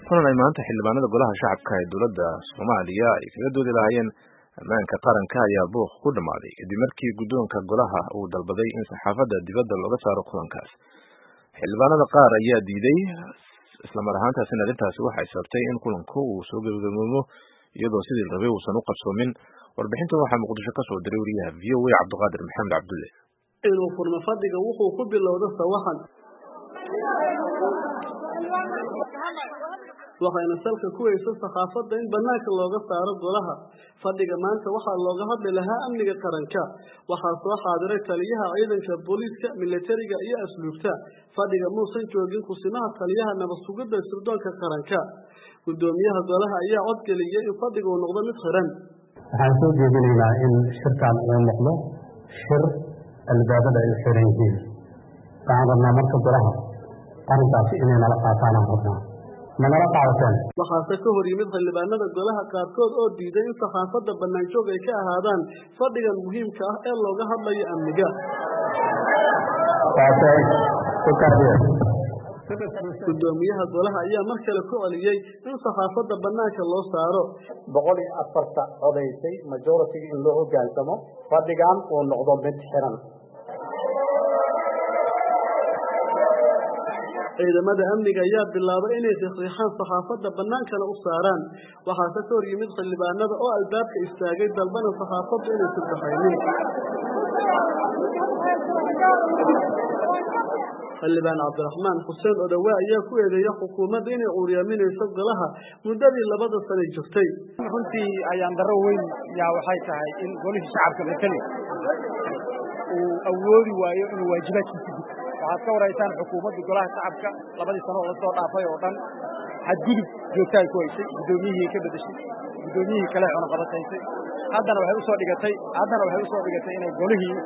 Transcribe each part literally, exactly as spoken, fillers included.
kulan ay maanta xildhibaanada golaha shacabka ee dowladda Soomaaliya ay kaga doodi lahaayeen ammaanka qaranka ayaa buuq ku dhamaaday kadib markii guddoonka golaha uu dalbaday in saxaafadda dibadda looga saaro kulankaas. Xildhibaanada qaar ayaa diiday isla mar ahaantaasina arrintaasi waxay sababtay in kulanku uu soo gabagaboobo iyadoo sidii la rabay uusan u qabsoomin. Warbixintan waxaa Muqdisho ka soo diray wariyaha V O A Cabdiqaadir Maxamed Cabdulle. inuu furmo fadhiga wuxuu ku bilowday sawaxan waxayna salka ku hayso saxaafadda in banaanka looga saaro golaha. Fadhiga maanta waxaa looga hadli lahaa amniga qaranka. Waxaa soo xaadiray taliyaha ciidanka booliiska, militariga iyo asluubta. Fadhiga muusan joogin kusimaha taliyaha nabad sugidda sirdoonka qaranka. Gudoomiyaha golaha ayaa cod geliyay in fadhigu uu noqdo mid xiran. waxaan soo jeedinaynaa in shirkan uu noqdo shir albaabada ay xiran yihiin. waxaan rabnaa marka golaha arrintaasi inay nala qaataan aan rabnaa manala qaadateen. waxaase ka hor yimid xildhibaanada golaha qaarkood oo diiday in saxaafadda banaanjoog ay ka ahaadaan fadhigan muhiimka ah ee looga hadlayo amniga. gudoomiyaha golaha ayaa mar kale ku celiyey in saxaafadda banaanka loo saaro. boqol iyo afarta codaysay majority in loo hogaansamo fadhigan uu noqdo mid xiran. ciidamada amniga ayaa bilaabay inay riixaan saxaafadda banaankana u saaraan. waxaase ka hor yimid xildhibaanada oo albaabka istaagay dalbana saxaafaddu inay sirbaxaynin. xildhibaan cabdiraxmaan xuseen odawe ayaa ku eedeeyay xukuumadda inay uuryaminayso golaha muddadii labada sano jirtay. runtii ayaan darro weyn yaa waxay tahay in golihii shacabka matali uu awoodi waayo inuu waajibaadkiisa guto. waxaad ka waraysaan xukuumadda golaha shacabka labadii sano oo la soo dhaafay oo dhan xadgudub joogta ay ku haysay. guddoomiyihii ka bedeshay, guddoomiyihii kale cunaqabataysay. haddana waxay usoo dhigatay haddana waxay usoo dhigatay inay golihii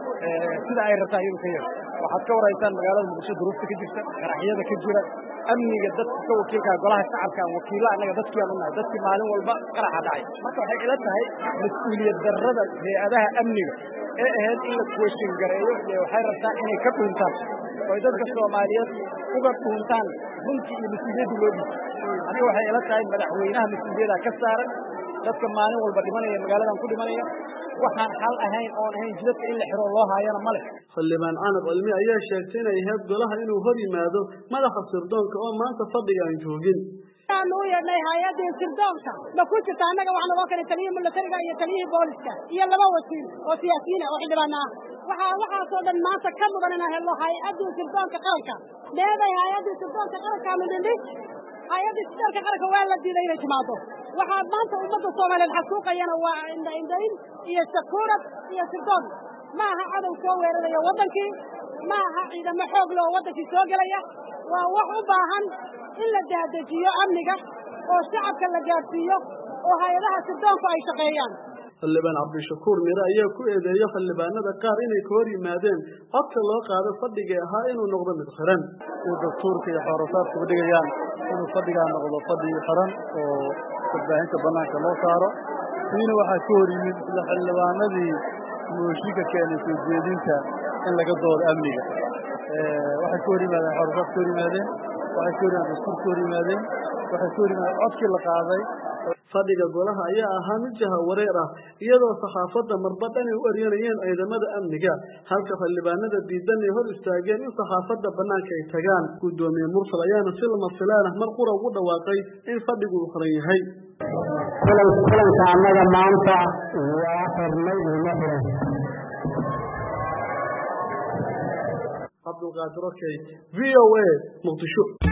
sida ay rabtaa iyadu ka yeesho. waxaad ka waraysaan magaalada Muqdisho duruufta ka jirta, qaraxyada ka jira, amniga dadka ka wakiilka golaha shacabka aan wakiilo annaga dadkii aan u nahay, dadkii maalin walba qaraxa dhacay. marka waxay ila tahay mas-uuliyad darrada hay-adaha amniga ee ahayd in la question gareeyo iyo waxay rabtaa inay ka dhuuntaan oo dadka Soomaaliyeed uga dhuuntaan runtii iyo mas-uuliyadda loo dhiibay. aniga waxay ila tahay madaxweynaha mas-uuliyadda ka saaran dadka maalin walba dhimanaya magaaladan ku dhimanaya waxaan xal ahayn oon ahayn jidadka in la xiro loo haayana male. xildhibaan canab cilmi ayaa sheegtay inay ahayd golaha inuu hor yimaado madaxa sirdoonka oo maanta fadhiga aan joogin. waxaan u yeedhnay hay-addii sirdoonka ma ku jirta annaga waxaa nagoo kale taliyihii militariga iyo taliyihii booliska iyo laba wasiir oo siyaasiyiin ah oo xildhibaan ah. waxaa waxaasoo dhan maanta ka mudan inaan helno hay-addii sirdoonka qaranka. meeday hay-addii sirdoonka qaranka midindhi hay-addii sirdoonka qaranka waa la diiday inay timaado. waxaa maanta ummadda Soomaaliyeed xasuuqayana waa indha-indhayn iyo sakuurad iyo sirdoon. ma aha cadow soo weeraraya waddankii, ma aha ciidamo xoog leh oo waddankii soo gelaya. waa wax u baahan in la daadejiyo amniga oo shacabka la gaadhsiiyo oo hay-adaha sirdoonku ay shaqeeyaan. xildhibaan cabdishakuur mire ayaa ku eedeeya xildhibaanada qaar inay ka hor yimaadeen codka loo qaado fadhiga ahaa inuu noqdo mid xiran. uu dastuurka iyo xoorasaadka u dhigayaan inuu fadhigaa noqdo fadhi xiran oo warbaahinta banaanka loo saaro. siina waxaa ka hor yimid isla xildhibaanadii mooshinka keenay soo jeedinta in laga doodo amniga. waxay ka hor yimaadeen xoorasaad ka hor yimaadeen waxay ka hor yimaadeen dastuur ka hor yimaadeen waxay ka hor yimaadeen codkii la qaaday. fadhiga golaha ayaa ahaa mid jaha wareer ah iyadoo saxaafadda marba dhan ay u eryanayeen ciidamada amniga halka xildhibaanada diidan ay hor istaageen in saxaafadda banaanka ay tagaan. gudoomiye mursal ayaana si lama filaan ah mar qura ugu dhawaaqay in fadhigu uu xiran yahay. kulanka annaga maanta waa xirnay uma xiran. cabdulqaadir okey V O A Muqdisho.